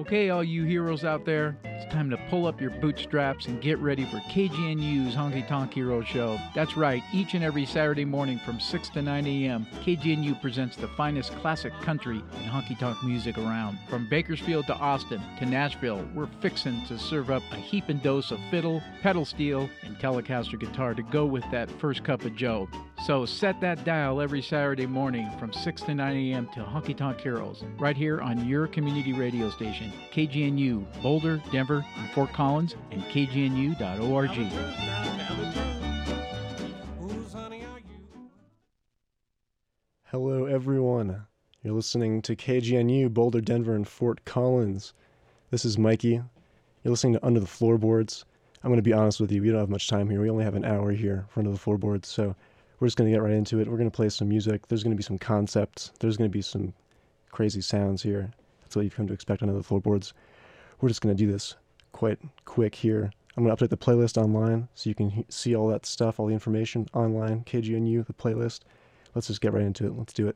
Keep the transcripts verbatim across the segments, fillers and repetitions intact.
Okay, all you heroes out there, it's time to pull up your bootstraps and get ready for K G N U's Honky Tonk Hero Show. That's right, each and every Saturday morning from six to nine a.m., K G N U presents the finest classic country and honky tonk music around. From Bakersfield to Austin to Nashville, we're fixing to serve up a heaping dose of fiddle, pedal steel, and Telecaster guitar to go with that first cup of joe. So set that dial every Saturday morning from six to nine a.m. to Honky Tonk Heroes, right here on your community radio station, K G N U, Boulder, Denver, and Fort Collins, and K G N U dot org. Hello, everyone. You're listening to K G N U, Boulder, Denver, and Fort Collins. This is Mikey. You're listening to Under the Floorboards. I'm going to be honest with you, we don't have much time here. We only have an hour here for Under the Floorboards, so we're just going to get right into it. We're going to play some music. There's going to be some concepts. There's going to be some crazy sounds here. That's what you've come to expect on Under the Floorboards. We're just going to do this quite quick here. I'm going to update the playlist online so you can he- see all that stuff, all the information online, K G N U, the playlist. Let's just get right into it. Let's do it.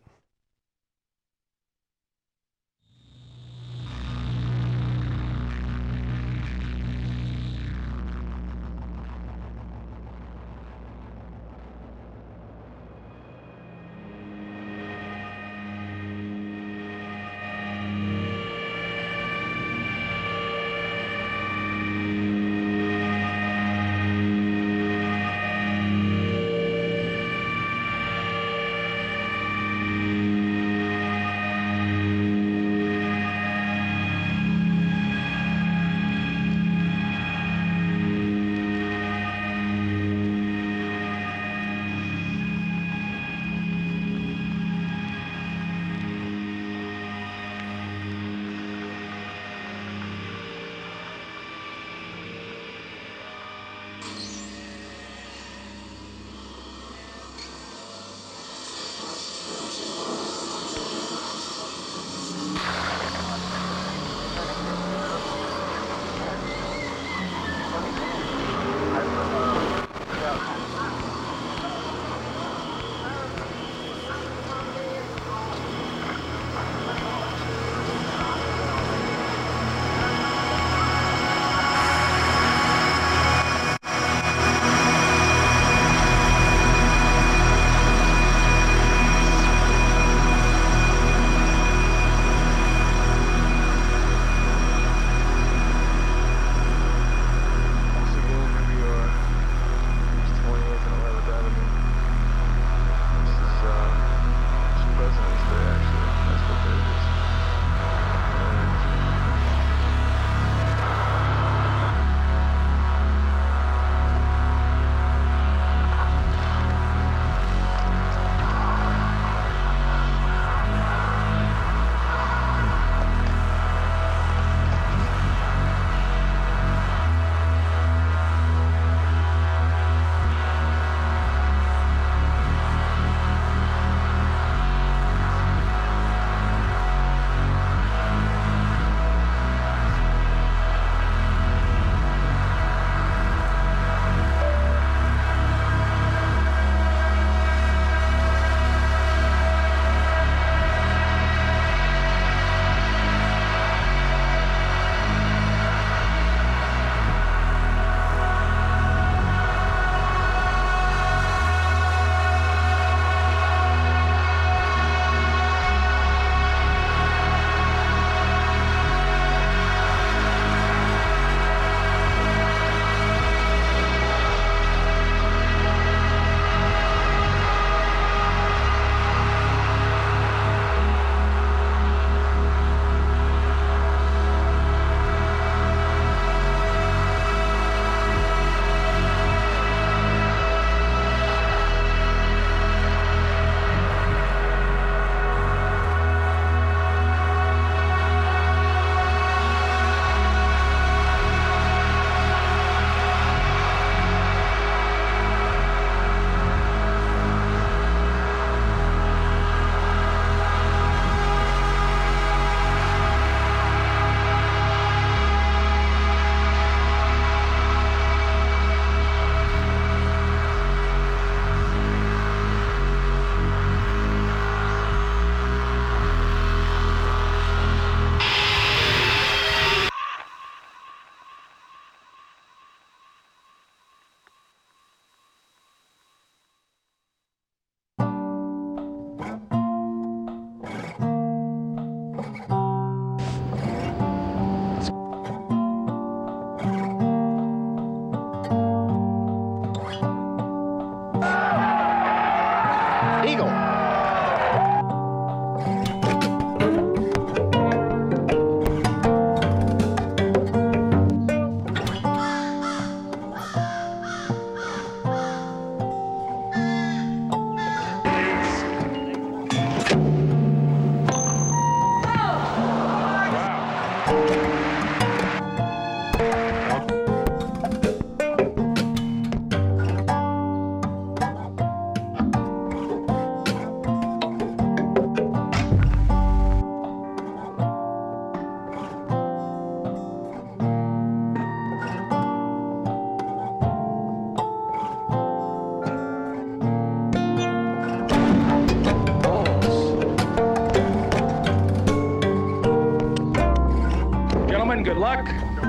luck.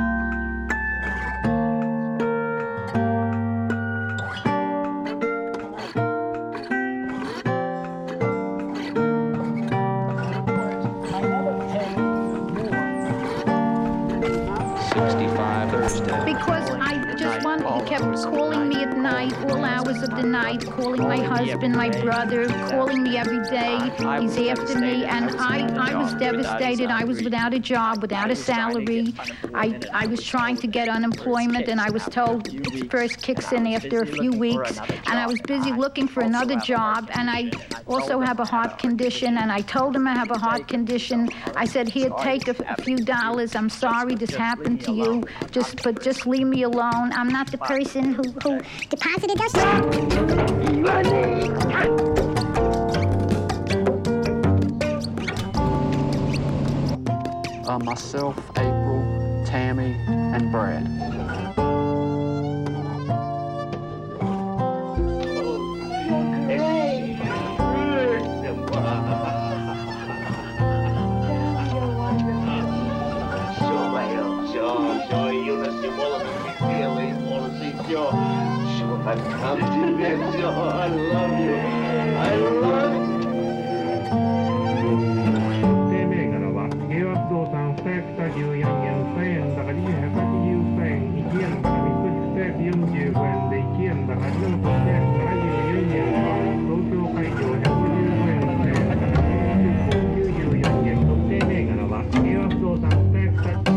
sixty-five Thursday. Because I just wanted, he kept calling me at night, all hours of the night, calling my husband, my brother, calling me every day. He's after me, and I, I was devastated. I was without a job, without a salary. I, I was trying to get unemployment, and I was told it first kicks in after a few weeks. And I was busy looking for another job, and I also have a heart condition, and I told him I have a heart condition. I said, here, take a, a few dollars. I'm sorry this happened to you, just but just leave me alone. I'm not the person who, who deposited us. Uh, myself, April, Tammy, and Brad. I've come to this, yo. I love you. I love you. 定銘柄は平和不動産にせんひゃくじゅうよんえんせんえん高にひゃくはちじゅうせんいちえん高ににせんよんじゅうごえんでいちえん高にせんななじゅうよんえんは東京会場ひゃくじゅうごえんせん高にきゅうじゅうよんえん特定銘柄は平和不動産にせんひゃく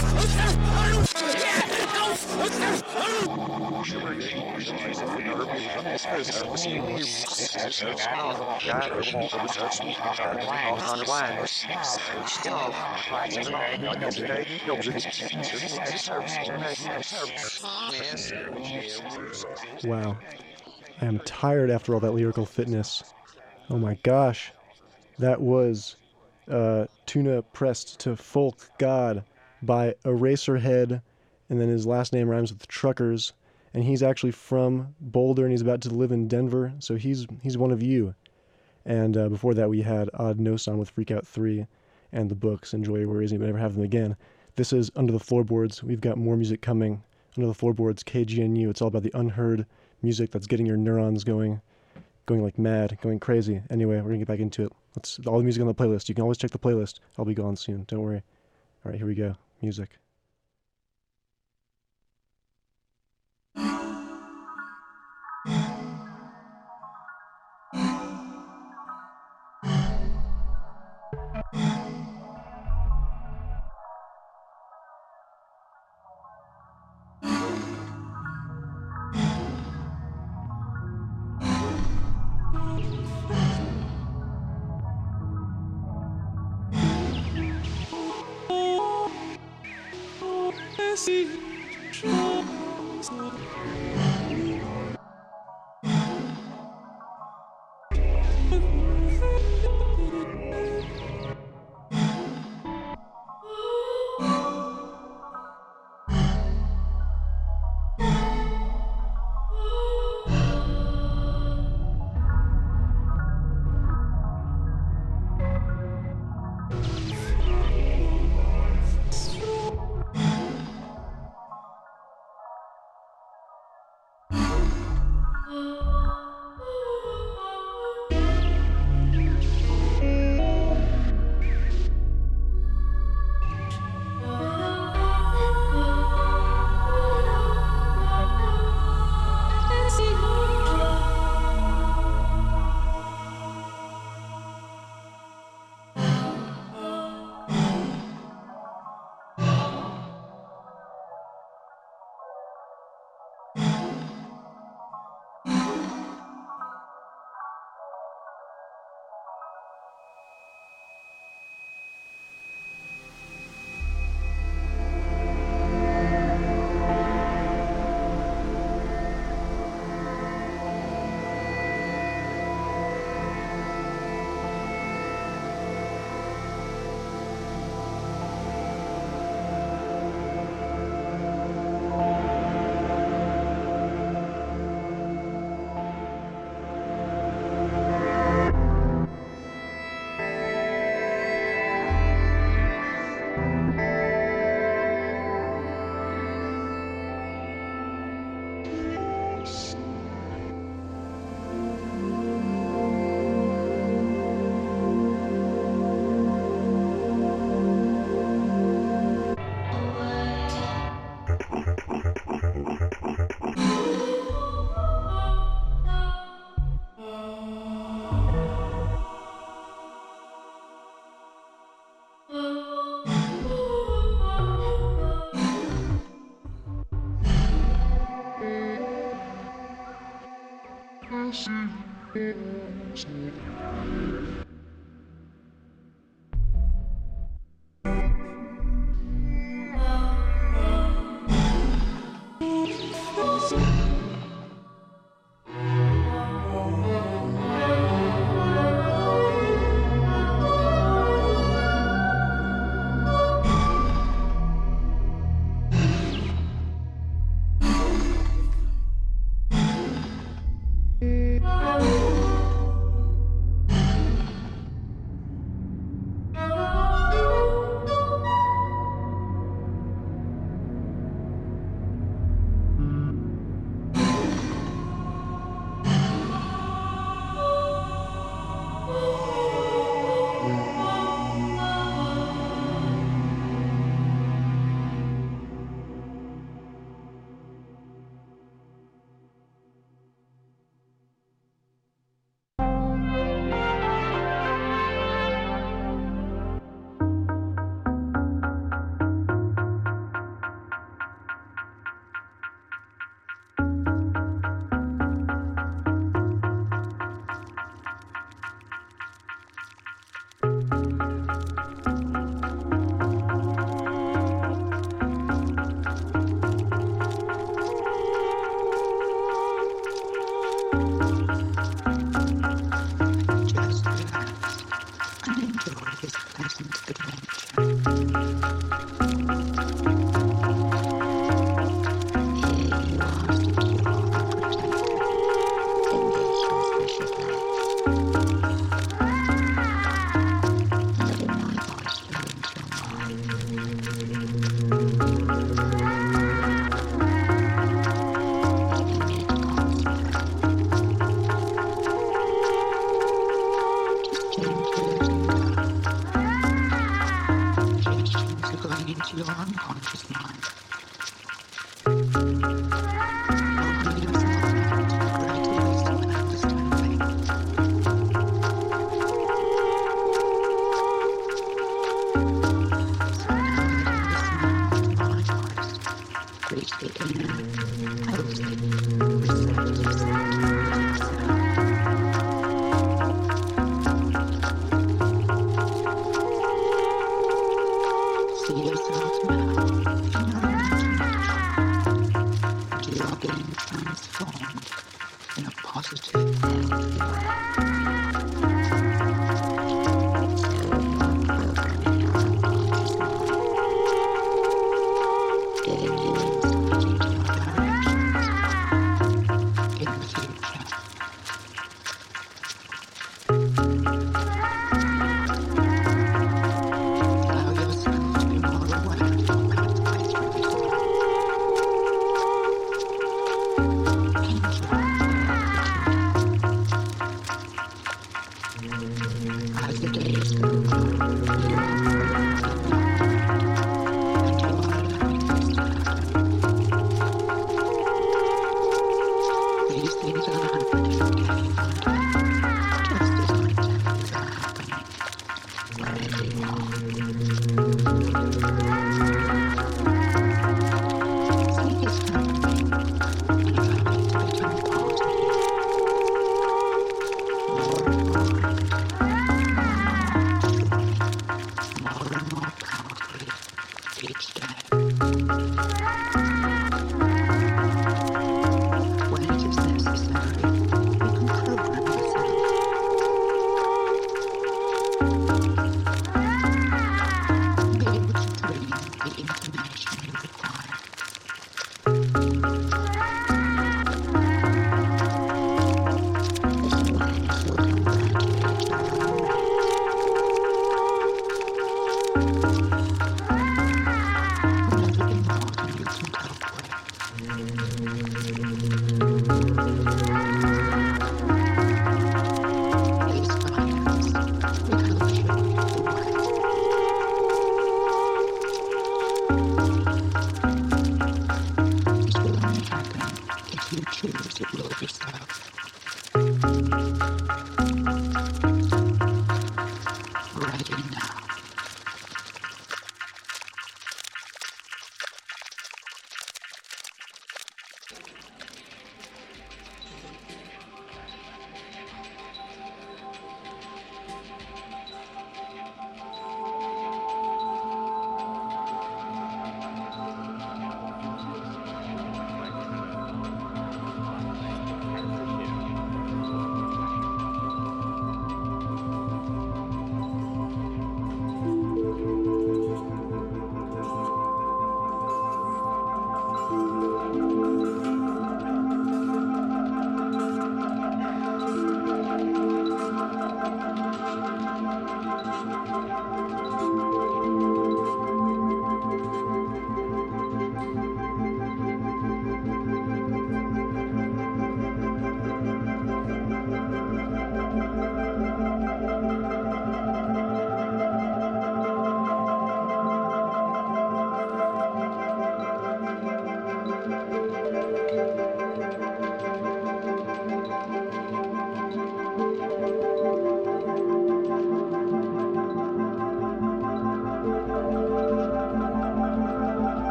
Shivering Wow. I am tired after all that lyrical fitness. Oh my gosh. That was uh, Tuna Pressed to Folk God by Eraserhead, and then his last name rhymes with Truckers, and he's actually from Boulder, and he's about to live in Denver, so he's he's one of you. And uh, before that we had Odd Noson with Freak Out three, and the books, Enjoy Your Worries, and you never have them again. This is Under the Floorboards. We've got more music coming. Under the Floorboards, K G N U. It's all about the unheard music that's getting your neurons going, going like mad, going crazy. Anyway, we're gonna get back into it. Let's all the music on the playlist. You can always check the playlist. I'll be gone soon. Don't worry. All right, here we go. Music.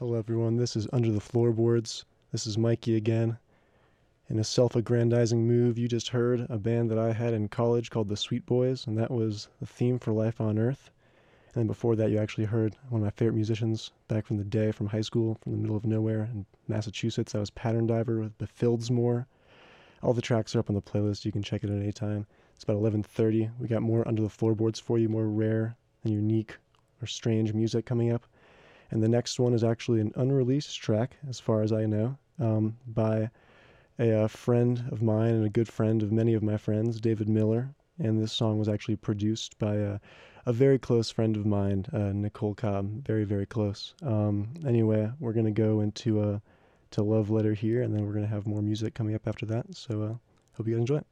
Hello, everyone. This is Under the Floorboards. This is Mikey again. In a self-aggrandizing move, you just heard a band that I had in college called the Sweet Boys, and that was the theme for Life on Earth. And then before that, you actually heard one of my favorite musicians back from the day from high school, from the middle of nowhere in Massachusetts. That was Pattern Diver with Befildsmore. All the tracks are up on the playlist. You can check it at any time. It's about eleven thirty. We got more Under the Floorboards for you, more rare and unique or strange music coming up. And the next one is actually an unreleased track, as far as I know, um, by a, a friend of mine and a good friend of many of my friends, David Miller. And this song was actually produced by a, a very close friend of mine, uh, Nicole Cobb. Very, very close. Um, anyway, we're going to go into a to Love Letter here, and then we're going to have more music coming up after that. So uh, hope you guys enjoy it.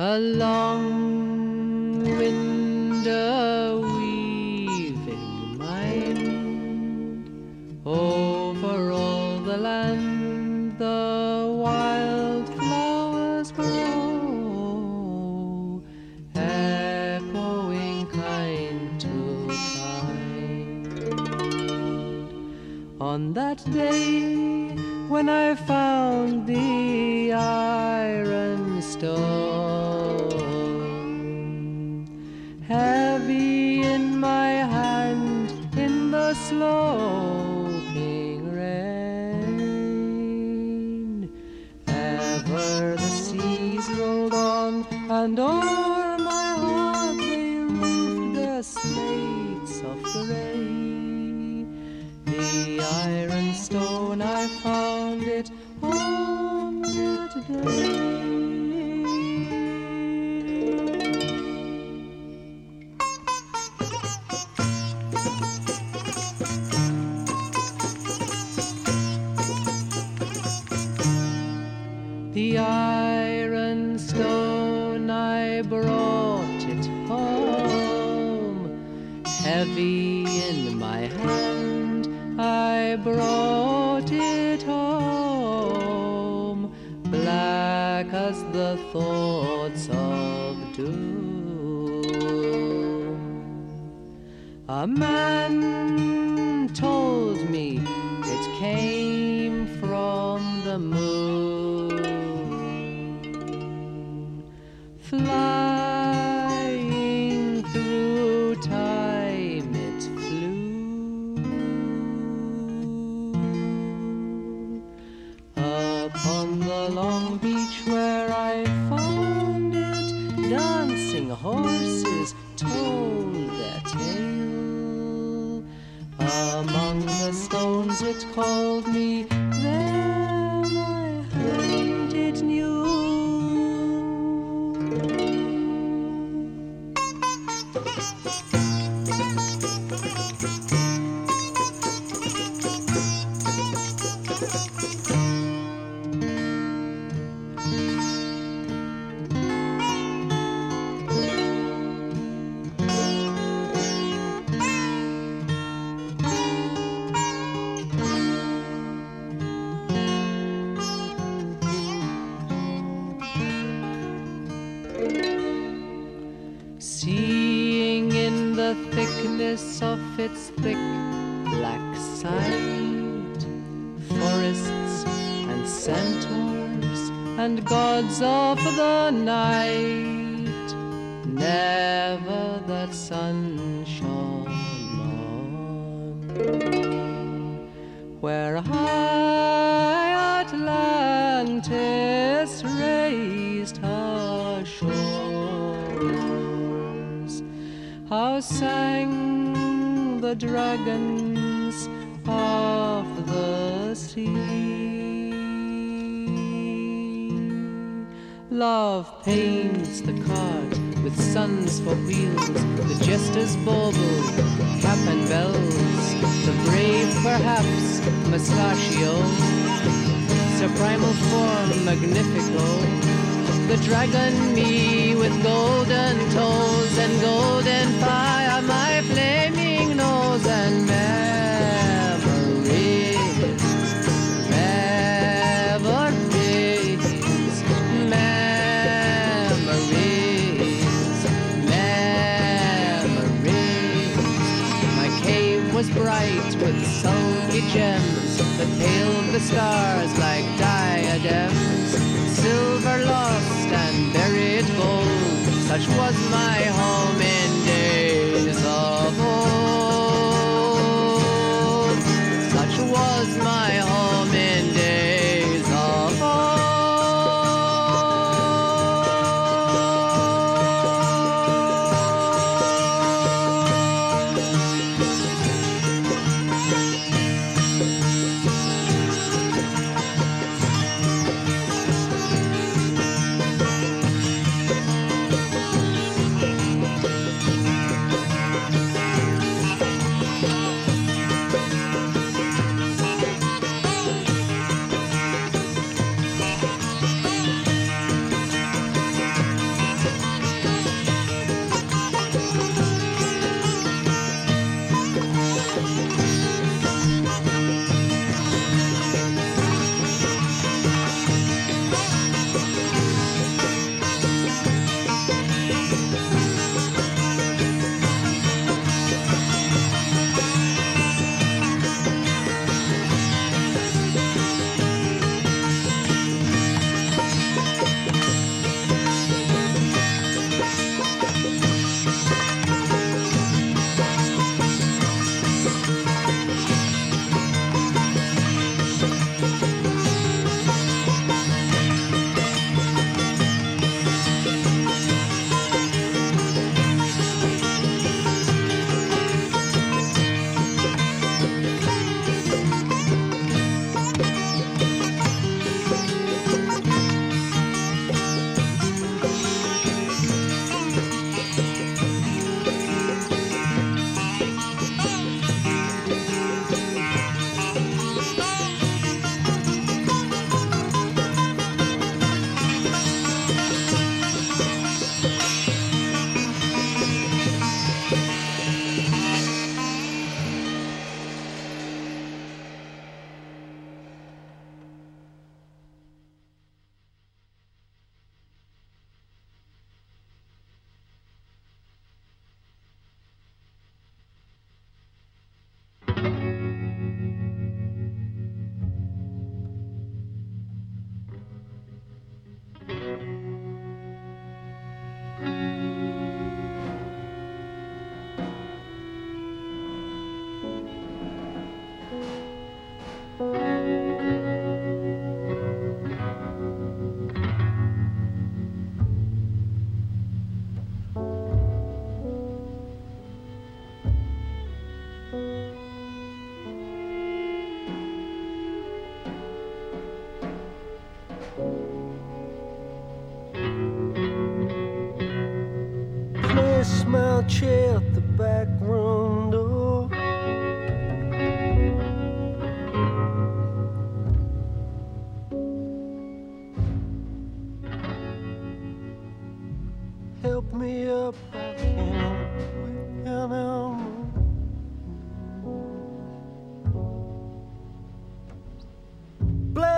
a long window weaving mind over all the land. The wildflowers grow, echoing kind to kind. On that day when I found the iron stone, heavy in my hand in the sloping rain, ever the seas rolled on, and o'er my heart they roofed their slates of gray. The iron stone, I found it on that day. The iron stone, I brought it home, heavy in my hand, I brought it home, black as the thoughts of doom. A man told me it came from the moon, flying through time it flew. Upon the long beach where I found it, dancing horses told their tale. Among the stones it called me, then my hand it knew. Seeing in the thickness of its thick black side, forests and centaurs and gods of the night, never that sun shone on me, where high Atlantis raised her shores. How sang the dragons of the sea? Love paints the cart with suns for wheels, the jesters bauble, cap and bells, the brave perhaps mustachio, suprimal form magnifico, the dragon me with golden toes and golden fire, my flaming nose, and memories, memories, memories, memories. My cave was bright with sulky gems that paled the stars like diadems, silver lost and buried gold, such was my home in days of old, such was my home in days of old.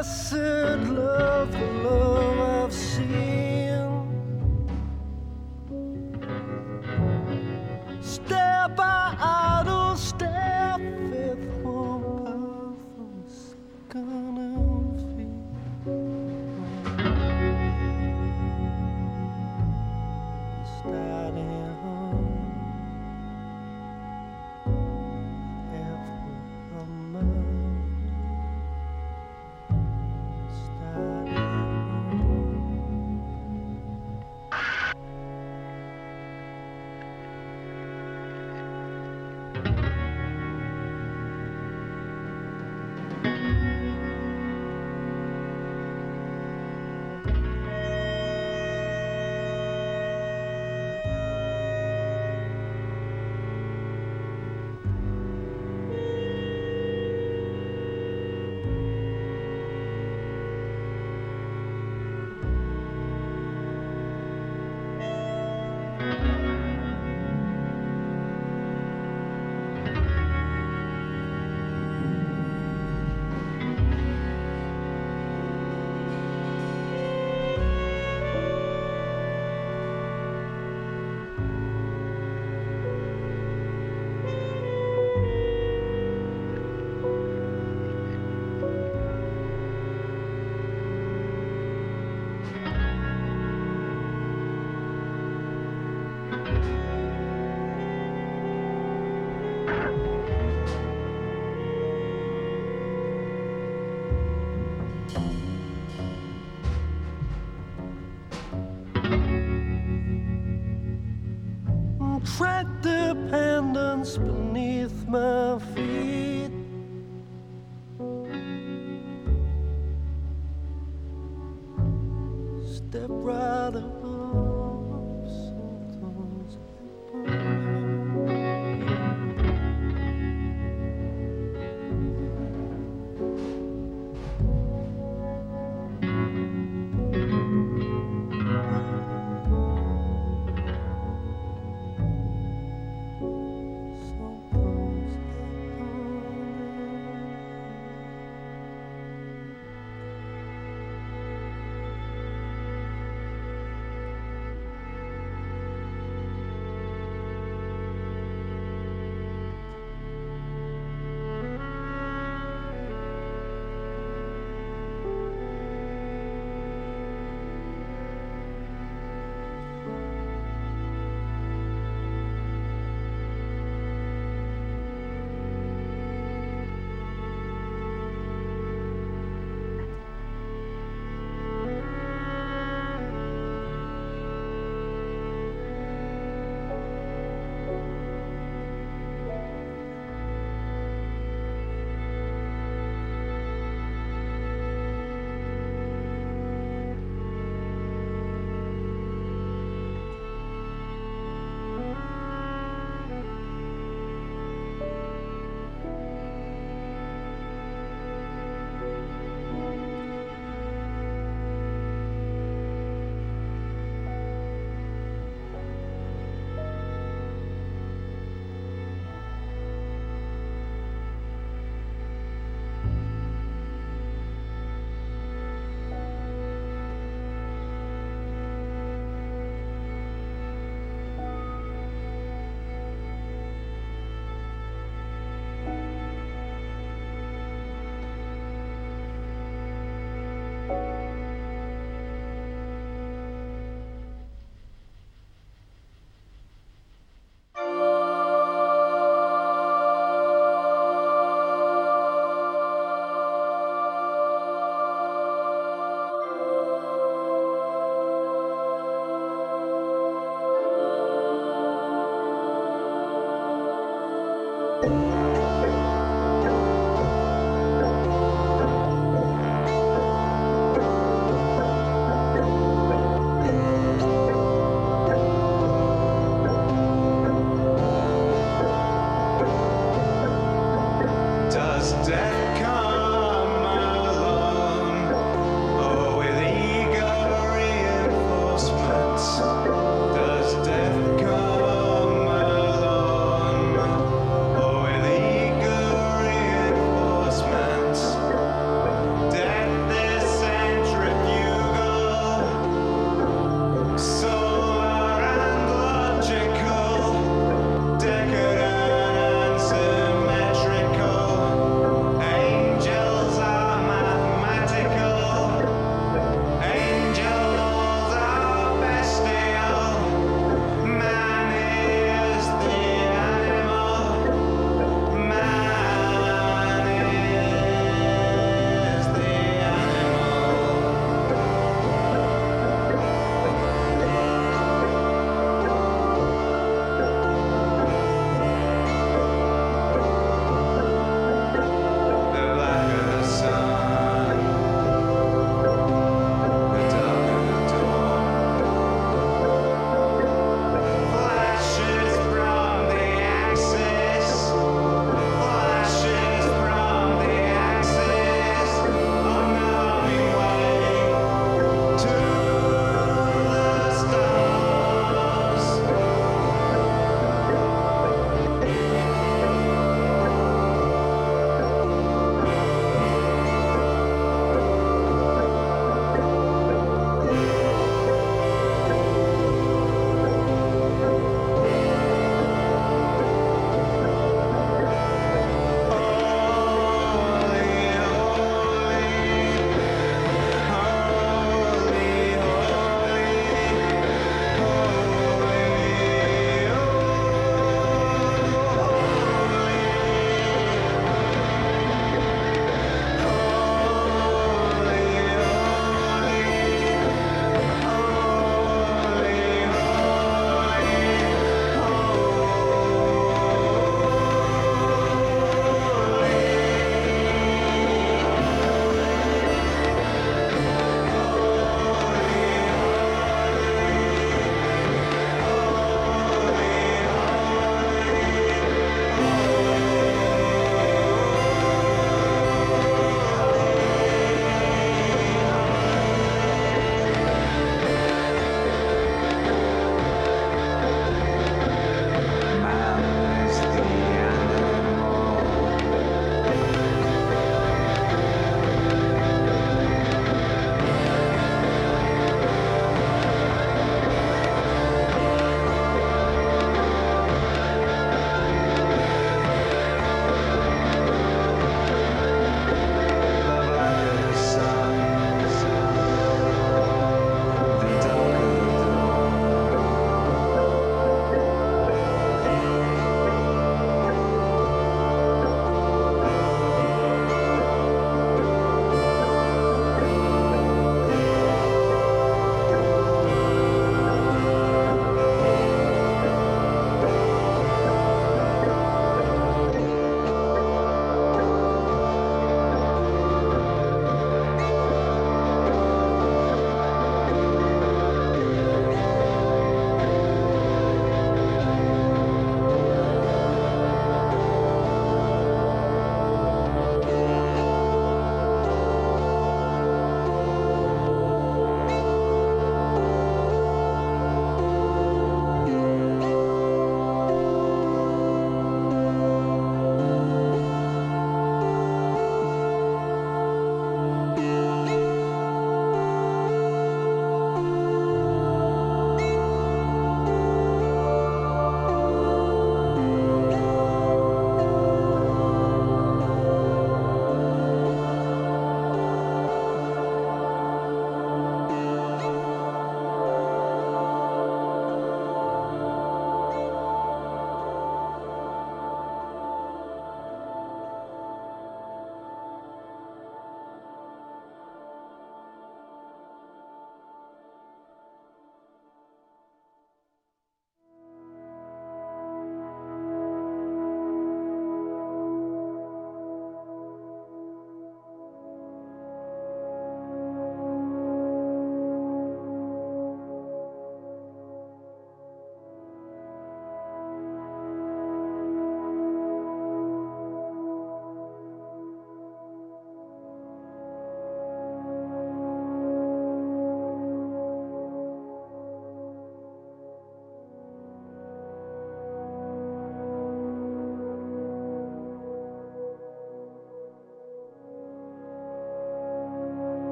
blessed love, the love I've seen. Step by idle step, faithful path from second and feet. Starting home, halfway from my starting home.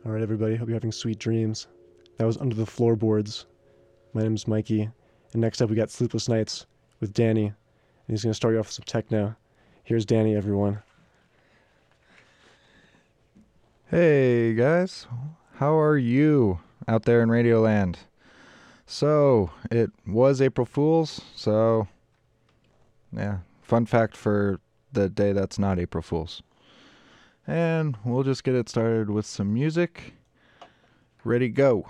All right, everybody. Hope you're having sweet dreams. That was Under the Floorboards. My name's Mikey. And next up, we got Sleepless Nights with Danny. And he's going to start you off with some techno. Here's Danny, everyone. Hey, guys. How are you out there in Radioland? So, it was April Fool's, so, yeah, fun fact for the day that's not April Fool's. And we'll just get it started with some music. Ready, go.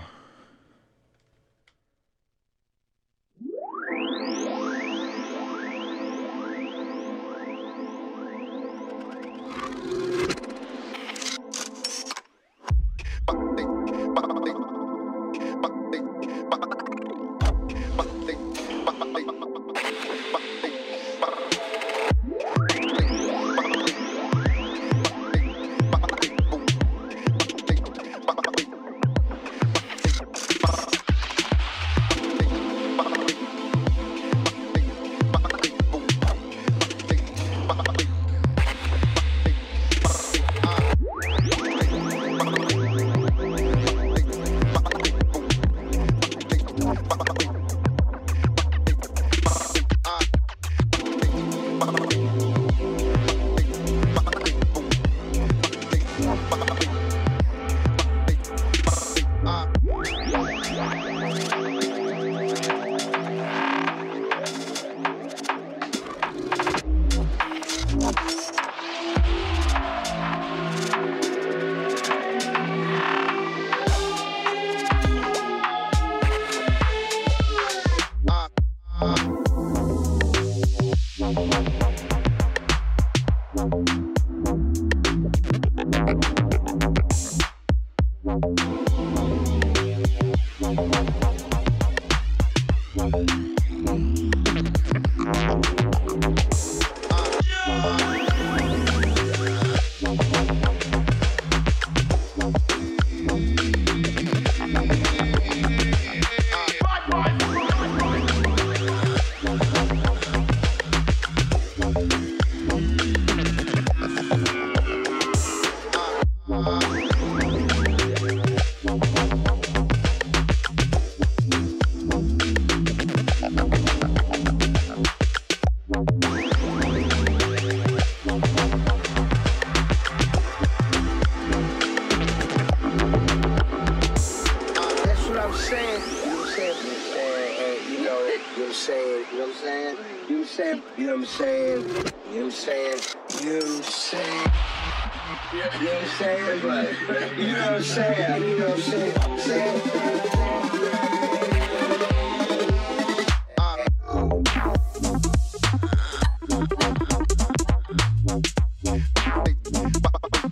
Bye.